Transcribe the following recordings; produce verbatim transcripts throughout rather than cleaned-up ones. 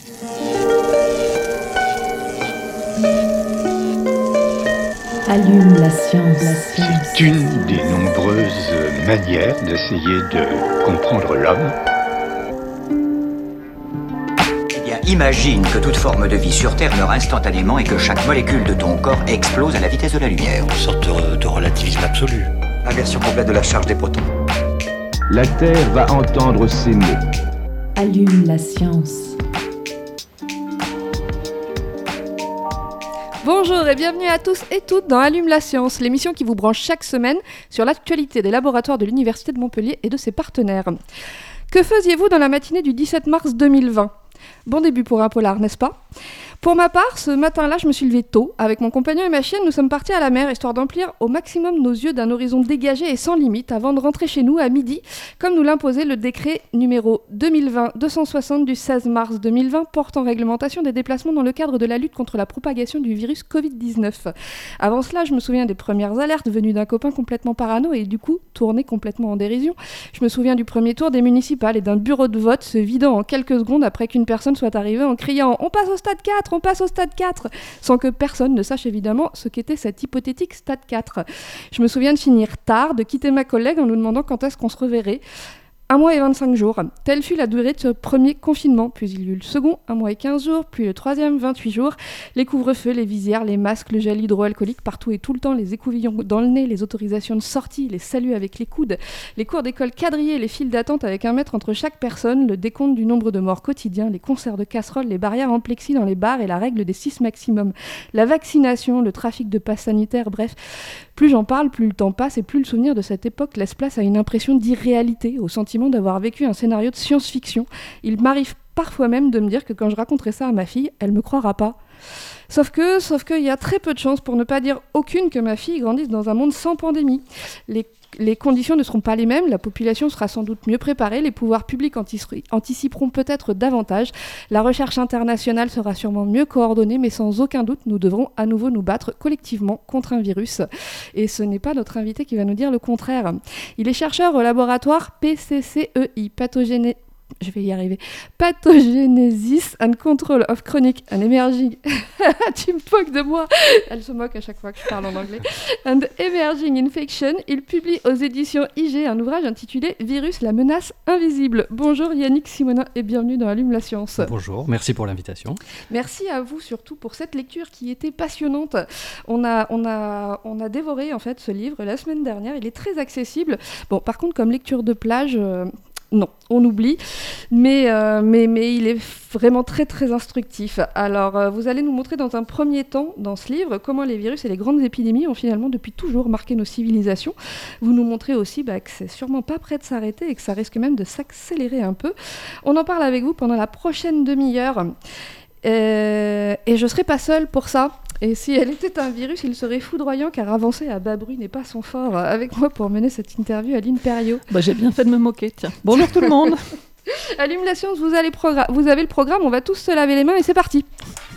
Allume la science. La science. C'est une des nombreuses manières d'essayer de comprendre l'homme. Eh bien, imagine que toute forme de vie sur Terre meurt instantanément et que chaque molécule de ton corps explose à la vitesse de la lumière. Une sorte de, de relativisme absolu. Inversion complète de la charge des protons. La Terre va entendre ces mots. Allume la science. Bonjour et bienvenue à tous et toutes dans Allume la science, l'émission qui vous branche chaque semaine sur l'actualité des laboratoires de l'Université de Montpellier et de ses partenaires. Que faisiez-vous dans la matinée du dix-sept mars deux mille vingt ? Bon début pour un polar, n'est-ce pas ? Pour ma part, ce matin-là, je me suis levée tôt. Avec mon compagnon et ma chienne, nous sommes partis à la mer, histoire d'emplir au maximum nos yeux d'un horizon dégagé et sans limite, avant de rentrer chez nous à midi, comme nous l'imposait le décret numéro deux mille vingt deux cent soixante du seize mars deux mille vingt portant réglementation des déplacements dans le cadre de la lutte contre la propagation du virus covid dix-neuf. Avant cela, je me souviens des premières alertes venues d'un copain complètement parano et du coup tourné complètement en dérision. Je me souviens du premier tour des municipales et d'un bureau de vote se vidant en quelques secondes après qu'une personne soit arrivée en criant « On passe au stade quatre !» on passe au stade quatre, sans que personne ne sache évidemment ce qu'était cet hypothétique stade quatre. Je me souviens de finir tard, de quitter ma collègue en nous demandant quand est-ce qu'on se reverrait. Un mois et vingt-cinq jours, telle fut la durée de ce premier confinement, puis il y eut le second, un mois et quinze jours, puis le troisième, vingt-huit jours, les couvre-feux, les visières, les masques, le gel hydroalcoolique partout et tout le temps, les écouvillons dans le nez, les autorisations de sortie, les saluts avec les coudes, les cours d'école quadrillés, les files d'attente avec un mètre entre chaque personne, le décompte du nombre de morts quotidiens, les concerts de casseroles, les barrières en plexi dans les bars et la règle des six maximum, la vaccination, le trafic de passes sanitaires, bref. Plus j'en parle, plus le temps passe et plus le souvenir de cette époque laisse place à une impression d'irréalité, au sentiment d'avoir vécu un scénario de science-fiction. Il m'arrive parfois même de me dire que quand je raconterai ça à ma fille, elle me croira pas. Sauf que, sauf qu'il y a très peu de chances, pour ne pas dire aucune, que ma fille grandisse dans un monde sans pandémie. Les Les conditions ne seront pas les mêmes, la population sera sans doute mieux préparée, les pouvoirs publics antici- anticiperont peut-être davantage, la recherche internationale sera sûrement mieux coordonnée, mais sans aucun doute, nous devrons à nouveau nous battre collectivement contre un virus. Et ce n'est pas notre invité qui va nous dire le contraire. Il est chercheur au laboratoire P C C E I, pathogéné... Je vais y arriver. Pathogenesis and Control of Chronic and Emerging... tu me moques de moi. Elle se moque à chaque fois que je parle en anglais. And Emerging Infection. Il publie aux éditions I G un ouvrage intitulé « Virus, la menace invisible ». Bonjour Yannick Simonin et bienvenue dans Allume la science. Bonjour, merci pour l'invitation. Merci à vous surtout pour cette lecture qui était passionnante. On a, on a, on a dévoré en fait ce livre la semaine dernière. Il est très accessible. Bon, par contre, comme lecture de plage... Euh, Non, on oublie, mais, euh, mais, mais il est vraiment très très instructif. Alors, euh, vous allez nous montrer dans un premier temps, dans ce livre, comment les virus et les grandes épidémies ont finalement depuis toujours marqué nos civilisations. Vous nous montrez aussi bah, que c'est sûrement pas prêt de s'arrêter et que ça risque même de s'accélérer un peu. On en parle avec vous pendant la prochaine demi-heure. Euh, et je ne serai pas seule pour ça. Et si elle était un virus, il serait foudroyant car avancer à bas bruit n'est pas son fort. Avec moi pour mener cette interview, Aline Perriot. Bah, j'ai bien fait de me moquer, tiens. Bonjour tout le monde. Allume la science, vous, allez progra- vous avez le programme, on va tous se laver les mains et c'est parti.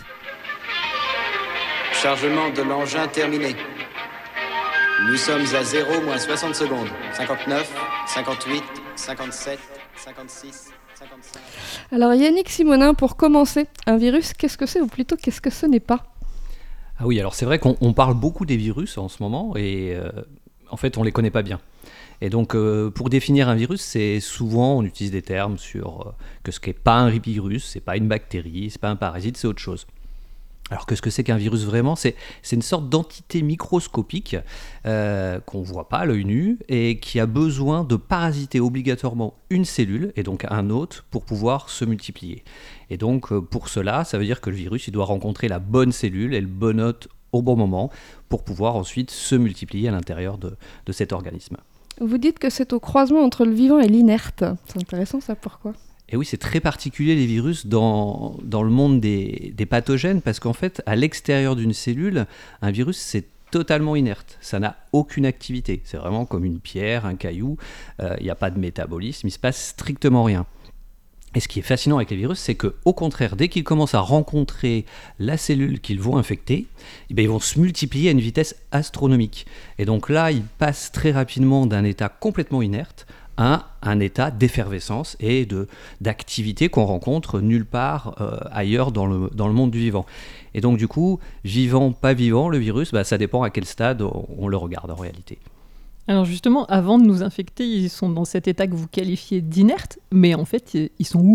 Chargement de l'engin terminé. Nous sommes à zéro moins soixante secondes. cinquante-neuf, cinquante-huit, cinquante-sept, cinquante-six, cinquante-cinq... Alors Yannick Simonin, pour commencer, un virus, qu'est-ce que c'est ou plutôt qu'est-ce que ce n'est pas ? Ah oui, alors c'est vrai qu'on on parle beaucoup des virus en ce moment et euh, en fait on les connaît pas bien. Et donc euh, pour définir un virus, c'est souvent on utilise des termes sur euh, que ce qui n'est pas un virus, c'est pas une bactérie, c'est pas un parasite, c'est autre chose. Alors qu'est-ce que c'est qu'un virus vraiment ? c'est, c'est une sorte d'entité microscopique euh, qu'on ne voit pas à l'œil nu et qui a besoin de parasiter obligatoirement une cellule et donc un hôte pour pouvoir se multiplier. Et donc pour cela, ça veut dire que le virus il doit rencontrer la bonne cellule et le bon hôte au bon moment pour pouvoir ensuite se multiplier à l'intérieur de, de cet organisme. Vous dites que c'est au croisement entre le vivant et l'inerte. C'est intéressant ça, pourquoi ? Et oui, c'est très particulier les virus dans, dans le monde des, des pathogènes parce qu'en fait, à l'extérieur d'une cellule, un virus, c'est totalement inerte. Ça n'a aucune activité. C'est vraiment comme une pierre, un caillou. Il euh, n'y a pas de métabolisme, il ne se passe strictement rien. Et ce qui est fascinant avec les virus, c'est qu'au contraire, dès qu'ils commencent à rencontrer la cellule qu'ils vont infecter, eh bien, ils vont se multiplier à une vitesse astronomique. Et donc là, ils passent très rapidement d'un état complètement inerte à un état d'effervescence et de, d'activité qu'on rencontre nulle part euh, ailleurs dans le, dans le monde du vivant. Et donc du coup, vivant, pas vivant, le virus, bah, ça dépend à quel stade on, on le regarde en réalité. Alors justement, avant de nous infecter, ils sont dans cet état que vous qualifiez d'inerte, mais en fait, ils sont où ?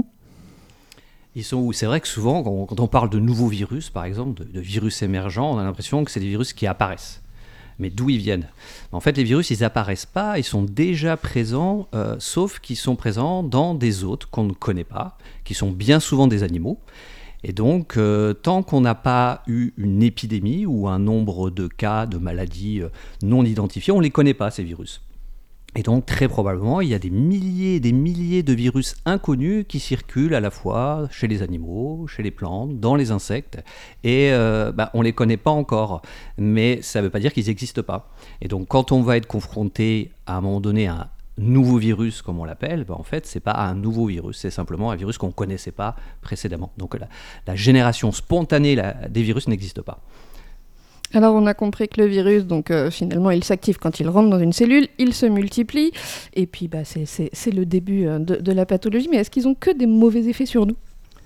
Ils sont où ? C'est vrai que souvent, quand on, quand on parle de nouveaux virus, par exemple, de, de virus émergents, on a l'impression que c'est des virus qui apparaissent. Mais d'où ils viennent ? En fait, les virus, ils n'apparaissent pas, ils sont déjà présents, euh, sauf qu'ils sont présents dans des hôtes qu'on ne connaît pas, qui sont bien souvent des animaux. Et donc, euh, tant qu'on n'a pas eu une épidémie ou un nombre de cas de maladies euh, non identifiés, on ne les connaît pas, ces virus. Et donc, très probablement, il y a des milliers et des milliers de virus inconnus qui circulent à la fois chez les animaux, chez les plantes, dans les insectes. Et euh, bah, on ne les connaît pas encore, mais ça ne veut pas dire qu'ils n'existent pas. Et donc, quand on va être confronté à un moment donné à un nouveau virus, comme on l'appelle, bah, en fait, ce n'est pas un nouveau virus, c'est simplement un virus qu'on ne connaissait pas précédemment. Donc, la, la génération spontanée la, des virus n'existe pas. Alors on a compris que le virus, donc euh, finalement, il s'active quand il rentre dans une cellule, il se multiplie, et puis bah, c'est, c'est, c'est le début euh, de, de la pathologie. Mais est-ce qu'ils ont que des mauvais effets sur nous ?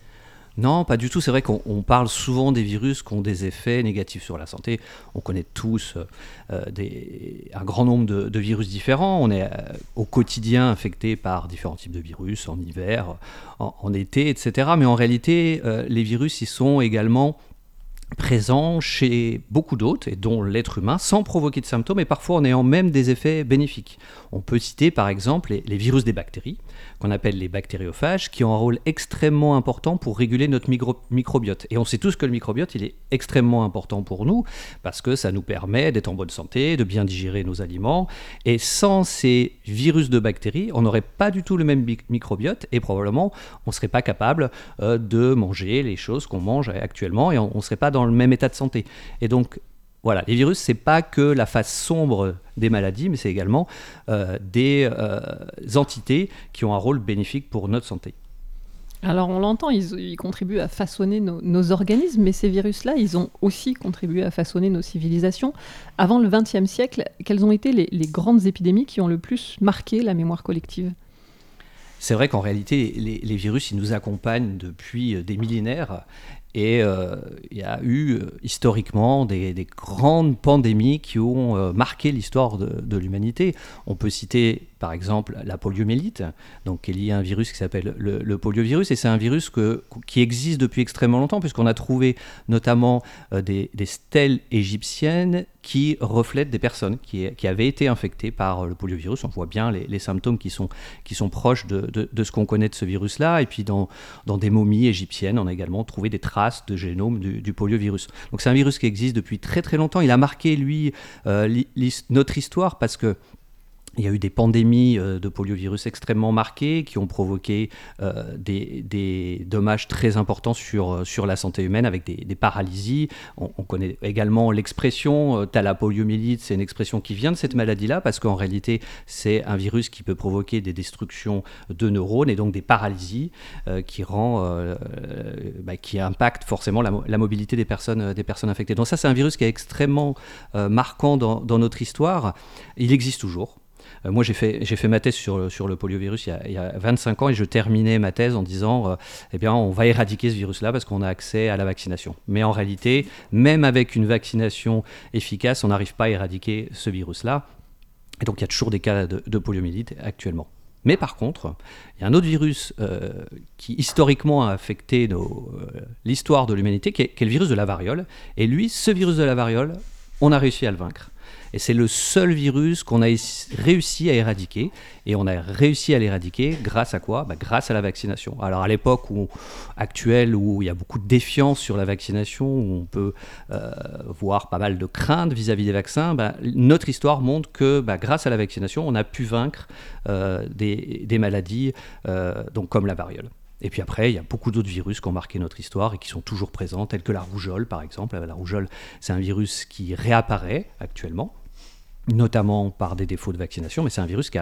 Non, pas du tout. C'est vrai qu'on on parle souvent des virus qui ont des effets négatifs sur la santé. On connaît tous euh, des, un grand nombre de, de virus différents. On est euh, au quotidien infecté par différents types de virus, en hiver, en, en été, et cetera. Mais en réalité, euh, les virus, ils sont également présents chez beaucoup d'autres, et dont l'être humain, sans provoquer de symptômes, et parfois en ayant même des effets bénéfiques. On peut citer par exemple les, les virus des bactéries, qu'on appelle les bactériophages, qui ont un rôle extrêmement important pour réguler notre micro- microbiote. Et on sait tous que le microbiote, il est extrêmement important pour nous, parce que ça nous permet d'être en bonne santé, de bien digérer nos aliments, et sans ces virus de bactéries, on n'aurait pas du tout le même bi- microbiote, et probablement on ne serait pas capable euh, de manger les choses qu'on mange actuellement, et on ne serait pas dans le même état de santé. Et donc, voilà, les virus, c'est pas que la face sombre des maladies, mais c'est également euh, des euh, entités qui ont un rôle bénéfique pour notre santé. Alors on l'entend, ils, ils contribuent à façonner nos, nos organismes, mais ces virus-là, ils ont aussi contribué à façonner nos civilisations. Avant le vingtième siècle, quelles ont été les, les grandes épidémies qui ont le plus marqué la mémoire collective ? C'est vrai qu'en réalité, les, les virus, ils nous accompagnent depuis des millénaires. Et euh, il y a eu euh, historiquement des, des grandes pandémies qui ont euh, marqué l'histoire de, de l'humanité. On peut citer par exemple la poliomyélite, donc qui est liée à un virus qui s'appelle le, le poliovirus, et c'est un virus que, qui existe depuis extrêmement longtemps, puisqu'on a trouvé notamment euh, des, des stèles égyptiennes qui reflètent des personnes qui, qui avaient été infectées par le poliovirus. On voit bien les, les symptômes qui sont, qui sont proches de, de, de ce qu'on connaît de ce virus-là, et puis dans, dans des momies égyptiennes, on a également trouvé des traces de génome du, du poliovirus. Donc c'est un virus qui existe depuis très très longtemps. Il a marqué, lui, euh, li, li, notre histoire, parce que il y a eu des pandémies euh, de poliovirus extrêmement marquées qui ont provoqué euh, des, des dommages très importants sur, sur la santé humaine, avec des, des paralysies. On, on connaît également l'expression euh, « t'as la poliomyélite », c'est une expression qui vient de cette maladie-là, parce qu'en réalité, c'est un virus qui peut provoquer des destructions de neurones et donc des paralysies euh, qui, rend, euh, bah, qui impactent forcément la, la mobilité des personnes, des personnes infectées. Donc ça, c'est un virus qui est extrêmement euh, marquant dans, dans notre histoire. Il existe toujours. Euh, moi, j'ai fait, j'ai fait ma thèse sur, sur le poliovirus il y, a, il y a vingt-cinq ans, et je terminais ma thèse en disant euh, eh bien, on va éradiquer ce virus-là parce qu'on a accès à la vaccination. Mais en réalité, même avec une vaccination efficace, on n'arrive pas à éradiquer ce virus-là. Et donc, il y a toujours des cas de, de poliomyélite actuellement. Mais par contre, il y a un autre virus euh, qui historiquement a affecté nos, euh, l'histoire de l'humanité, qui est, qui est le virus de la variole. Et lui, ce virus de la variole, on a réussi à le vaincre. Et c'est le seul virus qu'on a réussi à éradiquer. Et on a réussi à l'éradiquer grâce à quoi ? Bah, grâce à la vaccination. Alors à l'époque où, actuelle, où il y a beaucoup de défiance sur la vaccination, où on peut euh, voir pas mal de craintes vis-à-vis des vaccins, bah, notre histoire montre que bah, grâce à la vaccination, on a pu vaincre euh, des, des maladies euh, donc comme la variole. Et puis après, il y a beaucoup d'autres virus qui ont marqué notre histoire et qui sont toujours présents, tels que la rougeole, par exemple. La rougeole, c'est un virus qui réapparaît actuellement, notamment par des défauts de vaccination, mais c'est un virus qui a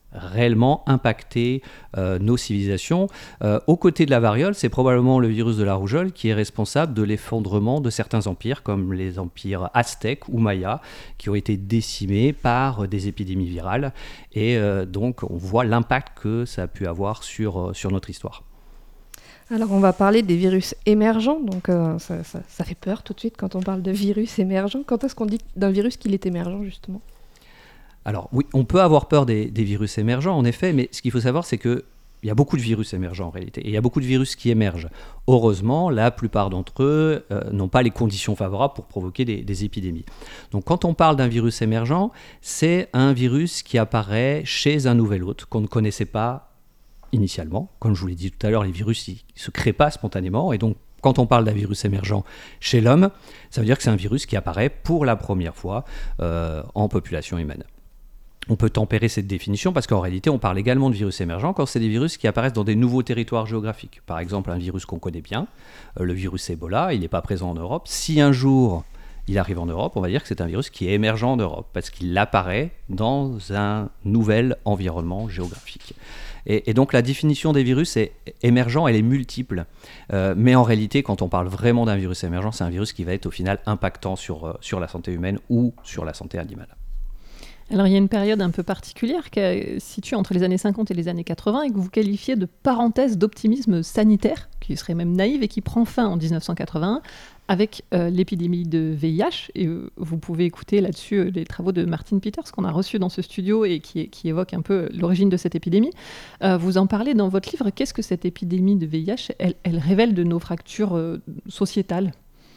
réellement impacté euh, nos civilisations. Euh, aux côtés de la variole, c'est probablement le virus de la rougeole qui est responsable de l'effondrement de certains empires, comme les empires aztèques ou mayas, qui ont été décimés par des épidémies virales. Et euh, donc, on voit l'impact que ça a pu avoir sur, euh, sur notre histoire. Alors, on va parler des virus émergents. Donc, euh, ça, ça, ça fait peur tout de suite quand on parle de virus émergents. Quand est-ce qu'on dit d'un virus qu'il est émergent, justement ? Alors oui, on peut avoir peur des, des virus émergents, en effet, mais ce qu'il faut savoir, c'est qu'il y a beaucoup de virus émergents en réalité, et il y a beaucoup de virus qui émergent. Heureusement, la plupart d'entre eux euh, n'ont pas les conditions favorables pour provoquer des, des épidémies. Donc quand on parle d'un virus émergent, c'est un virus qui apparaît chez un nouvel hôte qu'on ne connaissait pas initialement. Comme je vous l'ai dit tout à l'heure, les virus ne se créent pas spontanément, et donc quand on parle d'un virus émergent chez l'homme, ça veut dire que c'est un virus qui apparaît pour la première fois euh, en population humaine. On peut tempérer cette définition parce qu'en réalité, on parle également de virus émergents quand c'est des virus qui apparaissent dans des nouveaux territoires géographiques. Par exemple, un virus qu'on connaît bien, euh, le virus Ebola, il n'est pas présent en Europe. Si un jour il arrive en Europe, on va dire que c'est un virus qui est émergent en Europe parce qu'il apparaît dans un nouvel environnement géographique. Et, et donc la définition des virus est émergent, elle est multiple. Euh, mais en réalité, quand on parle vraiment d'un virus émergent, c'est un virus qui va être au final impactant sur, euh, sur la santé humaine ou sur la santé animale. Alors il y a une période un peu particulière qui se situe entre les années cinquante et les années quatre-vingts et que vous qualifiez de parenthèse d'optimisme sanitaire, qui serait même naïve et qui prend fin en dix-neuf cent quatre-vingt-un avec euh, l'épidémie de V I H. Et euh, vous pouvez écouter là-dessus euh, les travaux de Martin Peters qu'on a reçus dans ce studio et qui, qui évoquent un peu l'origine de cette épidémie. Euh, vous en parlez dans votre livre. Qu'est-ce que cette épidémie de V I H, elle, elle révèle de nos fractures euh, sociétales ?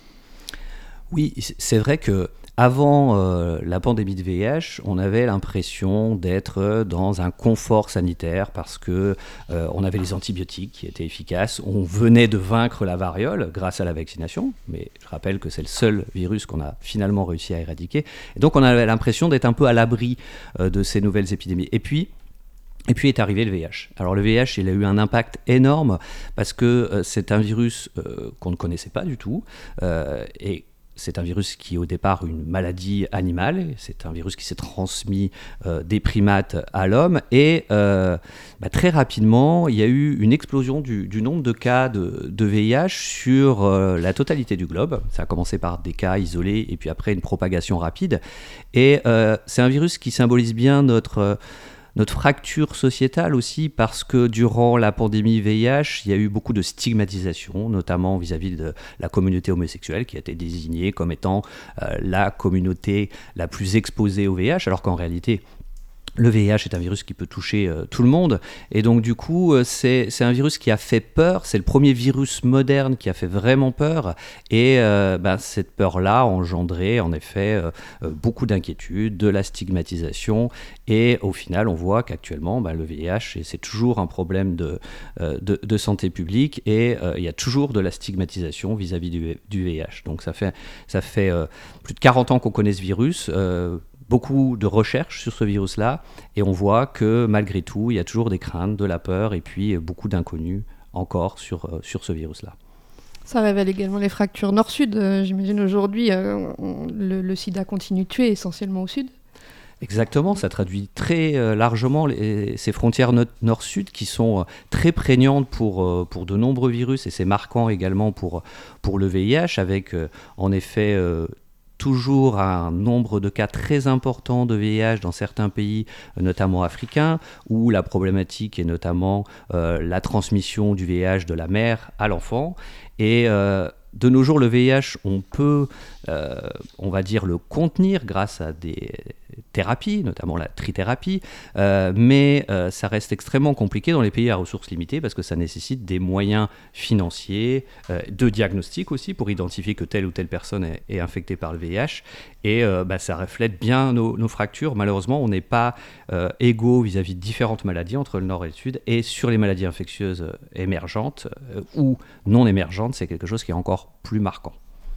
Oui, c'est vrai que avant euh, la pandémie de V I H, on avait l'impression d'être dans un confort sanitaire parce que euh, on avait les antibiotiques qui étaient efficaces. On venait de vaincre la variole grâce à la vaccination, mais je rappelle que c'est le seul virus qu'on a finalement réussi à éradiquer. Et donc on avait l'impression d'être un peu à l'abri euh, de ces nouvelles épidémies. Et puis, Et puis est arrivé le V I H. Alors le V I H, il a eu un impact énorme parce que euh, c'est un virus euh, qu'on ne connaissait pas du tout euh, et c'est un virus qui est au départ une maladie animale, c'est un virus qui s'est transmis euh, des primates à l'homme et euh, bah, très rapidement il y a eu une explosion du, du nombre de cas de, de V I H sur euh, la totalité du globe. Ça a commencé par des cas isolés et puis après une propagation rapide et euh, c'est un virus qui symbolise bien notre... Euh, Notre fracture sociétale aussi, parce que durant la pandémie V I H, il y a eu beaucoup de stigmatisation, notamment vis-à-vis de la communauté homosexuelle, qui a été désignée comme étant euh, la communauté la plus exposée au V I H, alors qu'en réalité, le V I H est un virus qui peut toucher euh, tout le monde. Et donc du coup, euh, c'est, c'est un virus qui a fait peur. C'est le premier virus moderne qui a fait vraiment peur. Et euh, ben, cette peur-là a engendré en effet euh, euh, beaucoup d'inquiétudes, de la stigmatisation. Et au final, on voit qu'actuellement, ben, le V I H, c'est toujours un problème de, euh, de, de santé publique. Et euh, il y a toujours de la stigmatisation vis-à-vis du, du V I H. Donc ça fait, ça fait euh, plus de quarante ans qu'on connaît ce virus. Euh, beaucoup de recherches sur ce virus-là, et on voit que malgré tout, il y a toujours des craintes, de la peur, et puis beaucoup d'inconnus encore sur, euh, sur ce virus-là. Ça révèle également les fractures nord-sud. Euh, j'imagine aujourd'hui, euh, on, le, le sida continue de tuer essentiellement au sud. Exactement, ça traduit très euh, largement les, ces frontières no- nord-sud qui sont euh, très prégnantes pour, euh, pour de nombreux virus, et c'est marquant également pour, pour le V I H, avec euh, en effet... Euh, toujours un nombre de cas très important de V I H dans certains pays, notamment africains, où la problématique est notamment euh, la transmission du V I H de la mère à l'enfant. Et euh, de nos jours, le V I H, on peut, euh, on va dire, le contenir grâce à des thérapies, notamment la trithérapie, euh, mais euh, ça reste extrêmement compliqué dans les pays à ressources limitées parce que ça nécessite des moyens financiers, euh, de diagnostic aussi pour identifier que telle ou telle personne est, est infectée par le V I H. Et euh, bah, ça reflète bien nos, nos fractures. Malheureusement, on n'est pas euh, égaux vis-à-vis de différentes maladies entre le nord et le sud. Et sur les maladies infectieuses émergentes euh, ou non émergentes, c'est quelque chose qui est encore plus marquant.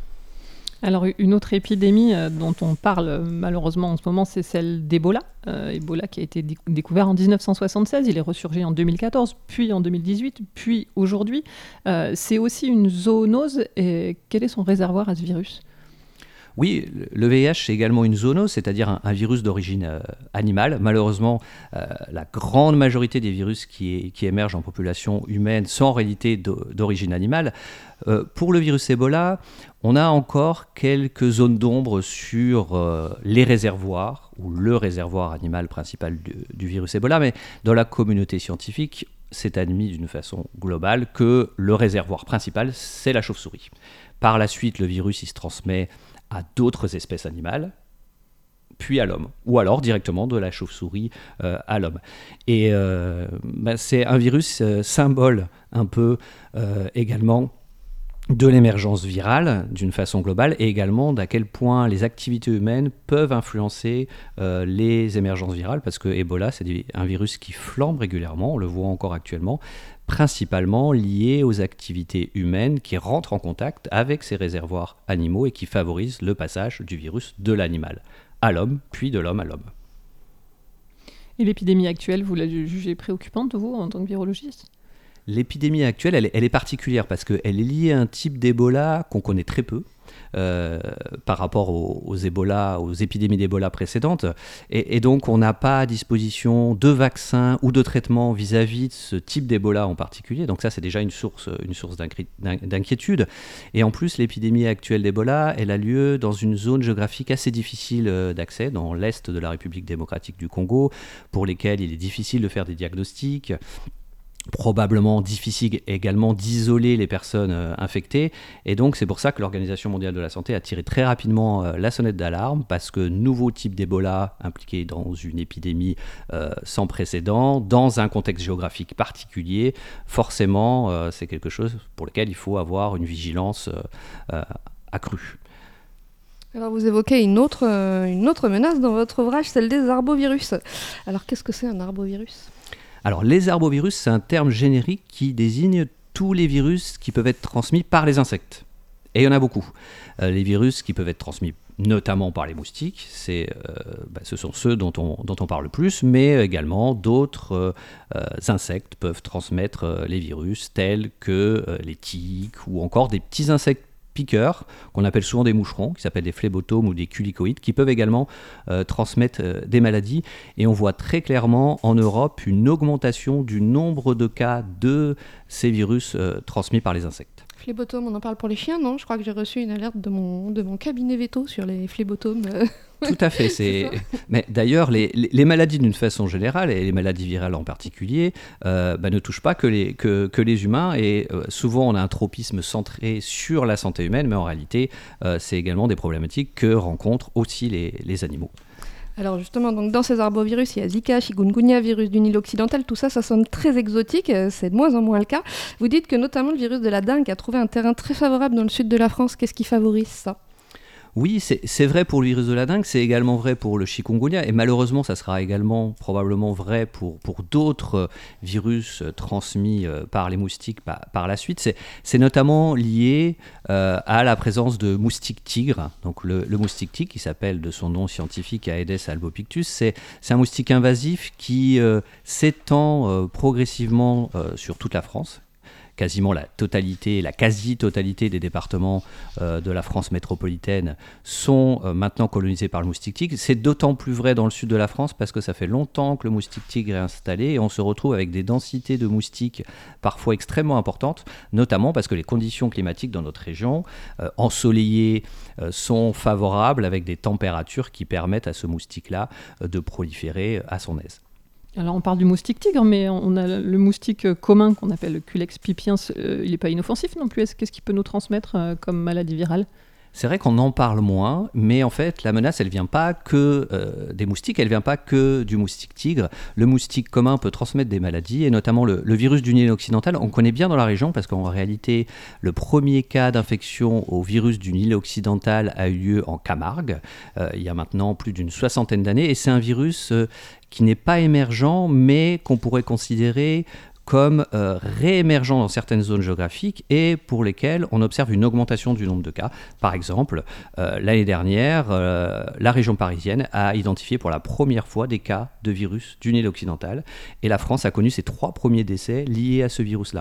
Alors une autre épidémie euh, dont on parle euh, malheureusement en ce moment, c'est celle d'Ebola. Euh, Ebola qui a été dé- découvert en dix-neuf cent soixante-seize, il est ressurgi en deux mille quatorze, puis en deux mille dix-huit, puis aujourd'hui. Euh, c'est aussi une zoonose. Et quel est son réservoir à ce virus ? Oui, le V I H c'est également une zoonose, c'est-à-dire un, un virus d'origine euh, animale. Malheureusement, euh, la grande majorité des virus qui, qui émergent en population humaine sont en réalité d'origine animale. Euh, pour le virus Ebola, on a encore quelques zones d'ombre sur euh, les réservoirs, ou le réservoir animal principal du, du virus Ebola, mais dans la communauté scientifique, c'est admis d'une façon globale que le réservoir principal, c'est la chauve-souris. Par la suite, le virus il se transmet à d'autres espèces animales, puis à l'homme, ou alors directement de la chauve-souris euh, à l'homme. Et euh, ben, c'est un virus euh, symbole un peu euh, également de l'émergence virale d'une façon globale, et également d'à quel point les activités humaines peuvent influencer euh, les émergences virales, parce que Ebola, c'est un virus qui flambe régulièrement, on le voit encore actuellement, principalement lié aux activités humaines qui rentrent en contact avec ces réservoirs animaux et qui favorisent le passage du virus de l'animal à l'homme, puis de l'homme à l'homme. Et l'épidémie actuelle, vous la jugez préoccupante, vous, en tant que virologiste ? L'épidémie actuelle, elle, elle est particulière parce qu'elle est liée à un type d'Ebola qu'on connaît très peu euh, par rapport aux, aux, Ebola, aux épidémies d'Ebola précédentes. Et, et donc, on n'a pas à disposition de vaccins ou de traitements vis-à-vis de ce type d'Ebola en particulier. Donc ça, c'est déjà une source, une source d'inquiétude. Et en plus, l'épidémie actuelle d'Ebola, elle a lieu dans une zone géographique assez difficile d'accès, dans l'est de la République démocratique du Congo, pour lesquels il est difficile de faire des diagnostics, probablement difficile également d'isoler les personnes euh, infectées, et donc c'est pour ça que l'Organisation mondiale de la santé a tiré très rapidement euh, la sonnette d'alarme, parce que nouveau type d'Ebola impliqué dans une épidémie euh, sans précédent, dans un contexte géographique particulier, forcément euh, c'est quelque chose pour lequel il faut avoir une vigilance euh, euh, accrue. Alors vous évoquez une autre, euh, une autre menace dans votre ouvrage, celle des arbovirus. Alors qu'est-ce que c'est un arbovirus ? Alors, les arbovirus, c'est un terme générique qui désigne tous les virus qui peuvent être transmis par les insectes. Et il y en a beaucoup. Euh, les virus qui peuvent être transmis notamment par les moustiques, c'est, euh, bah, ce sont ceux dont on, dont on parle le plus, mais également d'autres euh, insectes peuvent transmettre euh, les virus, tels que euh, les tiques ou encore des petits insectes piqueurs, qu'on appelle souvent des moucherons, qui s'appellent des phlébotomes ou des culicoïdes, qui peuvent également euh, transmettre euh, des maladies. Et on voit très clairement en Europe une augmentation du nombre de cas de ces virus euh, transmis par les insectes. Phlébotomes, on en parle pour les chiens, non ? Je crois que j'ai reçu une alerte de mon, de mon cabinet veto sur les phlébotomes. Tout à fait. C'est... Mais d'ailleurs, les, les, les maladies d'une façon générale, et les maladies virales en particulier, euh, bah, ne touchent pas que les, que, que les humains. Et euh, souvent, on a un tropisme centré sur la santé humaine, mais en réalité, euh, c'est également des problématiques que rencontrent aussi les, les animaux. Alors justement, donc dans ces arbovirus, il y a Zika, chikungunya, virus du Nil occidental, tout ça, ça sonne très exotique, c'est de moins en moins le cas. Vous dites que notamment le virus de la dengue a trouvé un terrain très favorable dans le sud de la France. Qu'est-ce qui favorise ça ? Oui, c'est, c'est vrai pour le virus de la dengue, c'est également vrai pour le chikungunya, et malheureusement, ça sera également probablement vrai pour, pour d'autres virus transmis par les moustiques par, par la suite. C'est, c'est notamment lié euh, à la présence de moustiques tigres. Donc le, le moustique tigre, qui s'appelle de son nom scientifique Aedes albopictus, c'est, c'est un moustique invasif qui euh, s'étend euh, progressivement euh, sur toute la France. Quasiment la totalité, la quasi-totalité des départements euh, de la France métropolitaine sont euh, maintenant colonisés par le moustique tigre. C'est d'autant plus vrai dans le sud de la France parce que ça fait longtemps que le moustique tigre est installé et on se retrouve avec des densités de moustiques parfois extrêmement importantes, notamment parce que les conditions climatiques dans notre région, euh, ensoleillées, euh, sont favorables avec des températures qui permettent à ce moustique-là euh, de proliférer à son aise. Alors on parle du moustique tigre, mais on a le moustique commun qu'on appelle le Culex pipiens, euh, il n'est pas inoffensif non plus. Est-ce, qu'est-ce qu'il peut nous transmettre euh, comme maladie virale ? C'est vrai qu'on en parle moins, mais en fait, la menace, elle ne vient pas que euh, des moustiques, elle ne vient pas que du moustique tigre. Le moustique commun peut transmettre des maladies, et notamment le, le virus du Nil occidental. On connaît bien dans la région, parce qu'en réalité, le premier cas d'infection au virus du Nil occidental a eu lieu en Camargue, euh, il y a maintenant plus d'une soixantaine d'années, et c'est un virus euh, qui n'est pas émergent, mais qu'on pourrait considérer comme euh, réémergents dans certaines zones géographiques et pour lesquelles on observe une augmentation du nombre de cas. Par exemple, euh, l'année dernière, euh, la région parisienne a identifié pour la première fois des cas de virus du Nil occidental et la France a connu ses trois premiers décès liés à ce virus-là.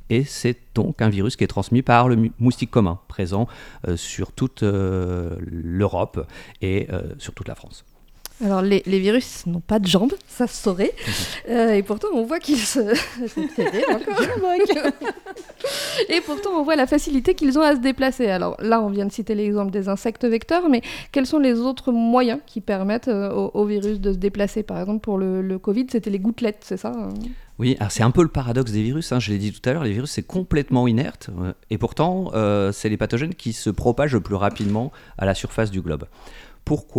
et c'est donc un virus qui est transmis par le moustique commun, présent euh, sur toute euh, l'Europe et euh, sur toute la France. Alors les, les virus n'ont pas de jambes, ça se saurait, euh, et pourtant on voit qu'ils se... et pourtant on voit la facilité qu'ils ont à se déplacer. Alors là on vient de citer l'exemple des insectes vecteurs, mais quels sont les autres moyens qui permettent euh, au, au virus de se déplacer? Par exemple pour le, le Covid, c'était les gouttelettes, c'est ça? Oui, alors c'est un peu le paradoxe des virus, hein, je l'ai dit tout à l'heure, les virus c'est complètement inerte, euh, et pourtant euh, c'est les pathogènes qui se propagent le plus rapidement à la surface du globe. Pourquoi ?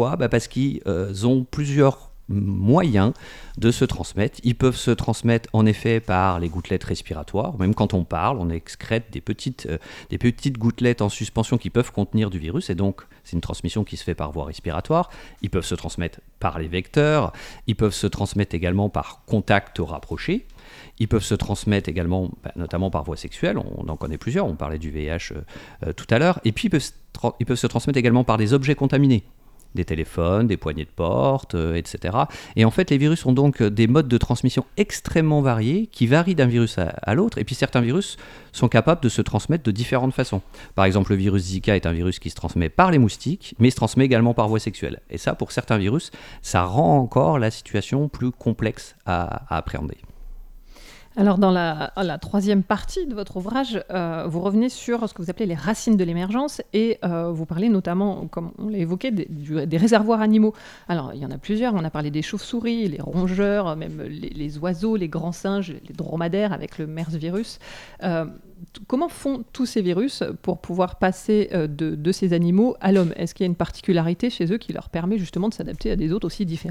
Bah parce qu'ils euh, ont plusieurs moyens de se transmettre. Ils peuvent se transmettre en effet par les gouttelettes respiratoires. Même quand on parle, on excrète des petites, euh, des petites gouttelettes en suspension qui peuvent contenir du virus. Et donc, c'est une transmission qui se fait par voie respiratoire. Ils peuvent se transmettre par les vecteurs. Ils peuvent se transmettre également par contact rapproché. Ils peuvent se transmettre également, bah, notamment par voie sexuelle. On en connaît plusieurs. On parlait du V I H euh, tout à l'heure. Et puis, ils peuvent, tra- ils peuvent se transmettre également par des objets contaminés. Des téléphones, des poignées de porte, euh, et cetera. Et en fait, les virus ont donc des modes de transmission extrêmement variés, qui varient d'un virus à, à l'autre. Et puis certains virus sont capables de se transmettre de différentes façons. Par exemple, le virus Zika est un virus qui se transmet par les moustiques, mais il se transmet également par voie sexuelle. Et ça, pour certains virus, ça rend encore la situation plus complexe à, à appréhender. Alors, dans la, la troisième partie de votre ouvrage, euh, vous revenez sur ce que vous appelez les racines de l'émergence et euh, vous parlez notamment, comme on l'a évoqué, des, du, des réservoirs animaux. Alors, il y en a plusieurs. On a parlé des chauves-souris, les rongeurs, même les, les oiseaux, les grands singes, les dromadaires avec le MERS virus. Euh, t- comment font tous ces virus pour pouvoir passer euh, de, de ces animaux à l'homme ? Est-ce qu'il y a une particularité chez eux qui leur permet justement de s'adapter à des hôtes aussi différents ?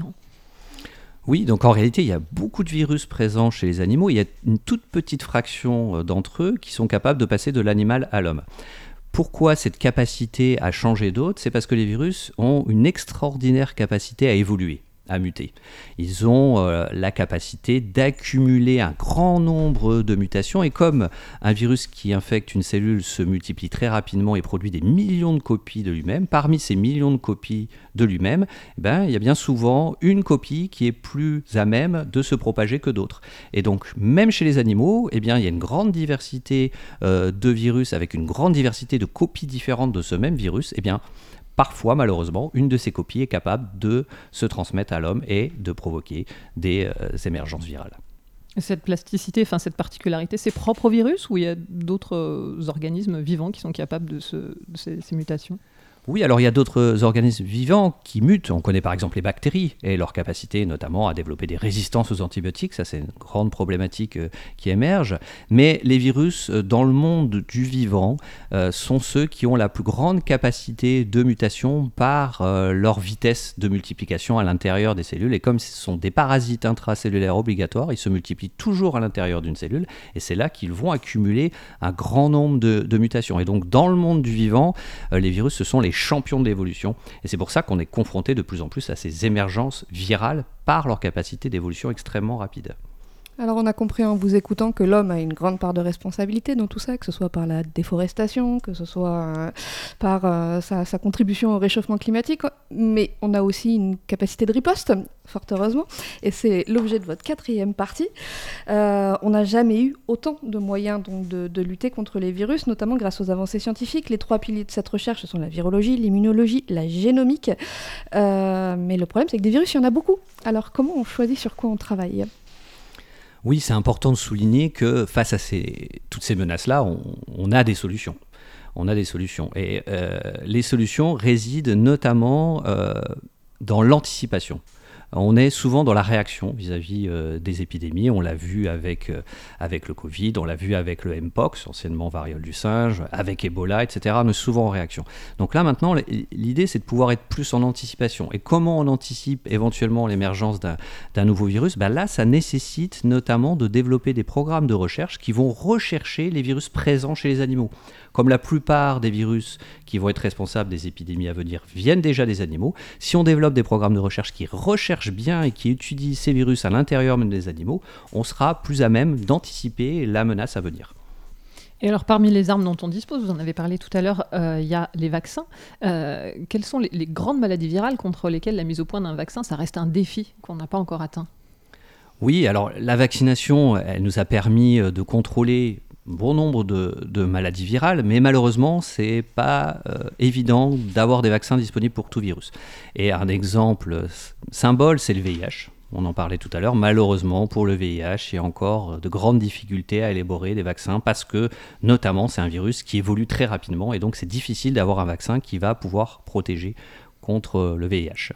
Oui, donc en réalité, il y a beaucoup de virus présents chez les animaux. Il y a une toute petite fraction d'entre eux qui sont capables de passer de l'animal à l'homme. Pourquoi cette capacité à changer d'hôte ? C'est parce que les virus ont une extraordinaire capacité à évoluer, à muter. Ils ont euh, la capacité d'accumuler un grand nombre de mutations et comme un virus qui infecte une cellule se multiplie très rapidement et produit des millions de copies de lui-même, parmi ces millions de copies de lui-même, eh ben, il y a bien souvent une copie qui est plus à même de se propager que d'autres. Et donc, même chez les animaux, eh bien, il y a une grande diversité euh, de virus avec une grande diversité de copies différentes de ce même virus. Eh bien, parfois, malheureusement, une de ces copies est capable de se transmettre à l'homme et de provoquer des euh, émergences virales. Cette plasticité, enfin cette particularité, c'est propre au virus ou il y a d'autres euh, organismes vivants qui sont capables de, ce, de ces, ces mutations ? Oui, alors il y a d'autres organismes vivants qui mutent. On connaît par exemple les bactéries et leur capacité notamment à développer des résistances aux antibiotiques. Ça, c'est une grande problématique euh, qui émerge. Mais les virus, euh, dans le monde du vivant, euh, sont ceux qui ont la plus grande capacité de mutation par euh, leur vitesse de multiplication à l'intérieur des cellules. Et comme ce sont des parasites intracellulaires obligatoires, ils se multiplient toujours à l'intérieur d'une cellule. Et c'est là qu'ils vont accumuler un grand nombre de, de mutations. Et donc, dans le monde du vivant, euh, les virus, ce sont les champions de l'évolution. Et c'est pour ça qu'on est confronté de plus en plus à ces émergences virales par leur capacité d'évolution extrêmement rapide. Alors on a compris en vous écoutant que l'homme a une grande part de responsabilité dans tout ça, que ce soit par la déforestation, que ce soit euh, par euh, sa, sa contribution au réchauffement climatique, mais on a aussi une capacité de riposte, fort heureusement, et c'est l'objet de votre quatrième partie. Euh, on n'a jamais eu autant de moyens donc, de, de lutter contre les virus, notamment grâce aux avancées scientifiques. Les trois piliers de cette recherche, ce sont la virologie, l'immunologie, la génomique. Euh, mais le problème, c'est que des virus, il y en a beaucoup. Alors comment on choisit sur quoi on travaille ? Oui, c'est important de souligner que face à ces, toutes ces menaces-là, on, on a des solutions. On a des solutions. Et euh, les solutions résident notamment euh, dans l'anticipation. On est souvent dans la réaction vis-à-vis euh, des épidémies. On l'a vu avec, euh, avec le Covid, on l'a vu avec le Mpox, anciennement variole du singe, avec Ebola, et cetera. On est souvent en réaction. Donc là, maintenant, l'idée, c'est de pouvoir être plus en anticipation. Et comment on anticipe éventuellement l'émergence d'un, d'un nouveau virus ? Ben là, ça nécessite notamment de développer des programmes de recherche qui vont rechercher les virus présents chez les animaux. Comme la plupart des virus qui vont être responsables des épidémies à venir viennent déjà des animaux, si on développe des programmes de recherche qui recherchent bien et qui étudient ces virus à l'intérieur même des animaux, on sera plus à même d'anticiper la menace à venir. Et alors, parmi les armes dont on dispose, vous en avez parlé tout à l'heure, il euh, y a les vaccins. Euh, quelles sont les, les grandes maladies virales contre lesquelles la mise au point d'un vaccin, ça reste un défi qu'on n'a pas encore atteint ? Oui, alors la vaccination, elle nous a permis de contrôler bon nombre de, de maladies virales, mais malheureusement, c'est pas euh, évident d'avoir des vaccins disponibles pour tout virus. Et un exemple symbole, c'est le V I H. On en parlait tout à l'heure. Malheureusement, pour le V I H, il y a encore de grandes difficultés à élaborer des vaccins parce que, notamment, c'est un virus qui évolue très rapidement et donc c'est difficile d'avoir un vaccin qui va pouvoir protéger contre le V I H.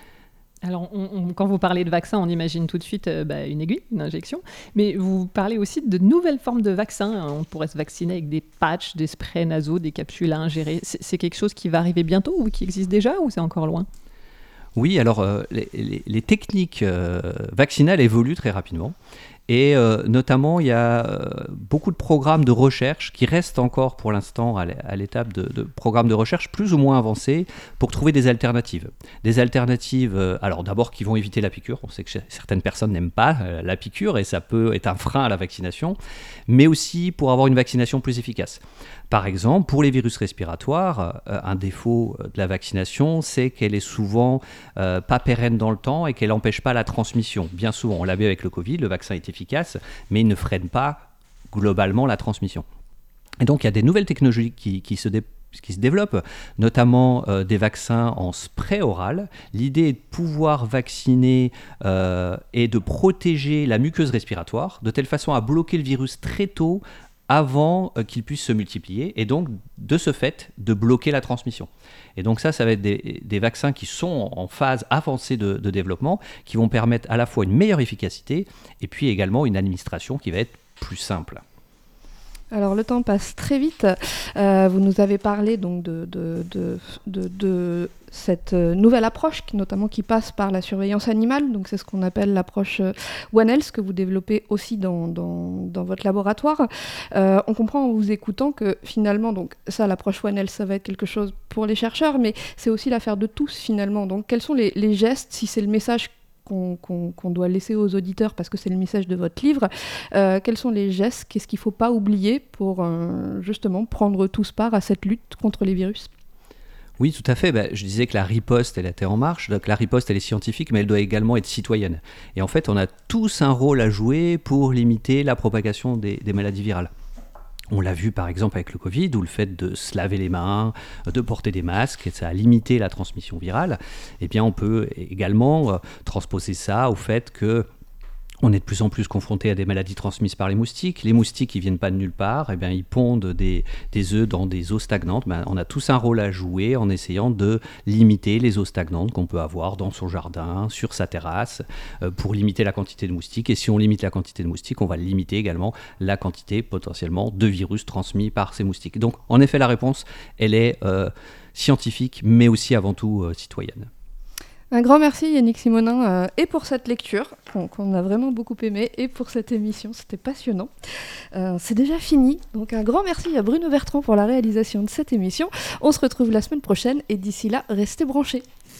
Alors, on, on, quand vous parlez de vaccin, on imagine tout de suite euh, bah, une aiguille, une injection. Mais vous parlez aussi de nouvelles formes de vaccins. On pourrait se vacciner avec des patchs, des sprays nasaux, des capsules à ingérer. C'est, c'est quelque chose qui va arriver bientôt ou qui existe déjà ou c'est encore loin ? Oui, alors euh, les, les, les techniques euh, vaccinales évoluent très rapidement. Et euh, notamment, il y a euh, beaucoup de programmes de recherche qui restent encore pour l'instant à l'étape de, de programmes de recherche plus ou moins avancés pour trouver des alternatives. Des alternatives, euh, alors d'abord qui vont éviter la piqûre. On sait que certaines personnes n'aiment pas euh, la piqûre et ça peut être un frein à la vaccination, mais aussi pour avoir une vaccination plus efficace. Par exemple, pour les virus respiratoires, euh, un défaut de la vaccination, c'est qu'elle est souvent euh, pas pérenne dans le temps et qu'elle n'empêche pas la transmission. Bien souvent, on l'a vu avec le Covid, le vaccin est efficace, mais il ne freine pas globalement la transmission. Et donc, il y a des nouvelles technologies qui, qui, se, dé, qui se développent, notamment euh, des vaccins en spray oral. L'idée est de pouvoir vacciner euh, et de protéger la muqueuse respiratoire, de telle façon à bloquer le virus très tôt, avant euh, qu'il puisse se multiplier, et donc, de ce fait, de bloquer la transmission. Et donc ça, ça va être des, des vaccins qui sont en phase avancée de, de développement, qui vont permettre à la fois une meilleure efficacité, et puis également une administration qui va être plus simple. Alors le temps passe très vite. Euh, vous nous avez parlé donc de, de, de, de, de cette nouvelle approche, qui, notamment qui passe par la surveillance animale. Donc c'est ce qu'on appelle l'approche One Health que vous développez aussi dans, dans, dans votre laboratoire. Euh, on comprend en vous écoutant que finalement, donc ça, l'approche One Health, ça va être quelque chose pour les chercheurs, mais c'est aussi l'affaire de tous finalement. Donc quels sont les, les gestes, si c'est le message Qu'on, qu'on, qu'on doit laisser aux auditeurs parce que c'est le message de votre livre, euh, quels sont les gestes, qu'est-ce qu'il ne faut pas oublier pour euh, justement prendre tous part à cette lutte contre les virus ? Oui, tout à fait. Ben, je disais que la riposte, elle était en marche. Donc la riposte, elle est scientifique, mais elle doit également être citoyenne. Et en fait, on a tous un rôle à jouer pour limiter la propagation des, des maladies virales. On l'a vu par exemple avec le Covid, où le fait de se laver les mains, de porter des masques, ça a limité la transmission virale. Eh bien, on peut également euh, transposer ça au fait que on est de plus en plus confronté à des maladies transmises par les moustiques. Les moustiques, ils ne viennent pas de nulle part. Eh bien, ils pondent des, des œufs dans des eaux stagnantes. Ben, on a tous un rôle à jouer en essayant de limiter les eaux stagnantes qu'on peut avoir dans son jardin, sur sa terrasse, euh, pour limiter la quantité de moustiques. Et si on limite la quantité de moustiques, on va limiter également la quantité potentiellement de virus transmis par ces moustiques. Donc, en effet, la réponse, elle est euh, scientifique, mais aussi avant tout euh, citoyenne. Un grand merci Yannick Simonin euh, et pour cette lecture qu'on, qu'on a vraiment beaucoup aimée et pour cette émission, c'était passionnant. Euh, c'est déjà fini, donc un grand merci à Bruno Bertrand pour la réalisation de cette émission. On se retrouve la semaine prochaine et d'ici là, restez branchés.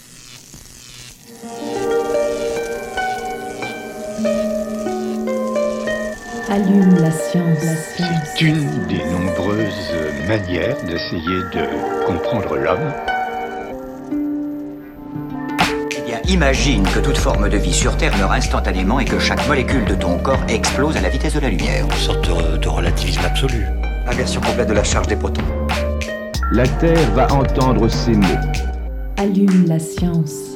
Allume la science, la science. C'est une des nombreuses manières d'essayer de comprendre l'homme. Imagine que toute forme de vie sur Terre meurt instantanément et que chaque molécule de ton corps explose à la vitesse de la lumière. Une sorte de, de relativisme absolu. Inversion complète de la charge des protons. La Terre va entendre ces mots. Allume la science.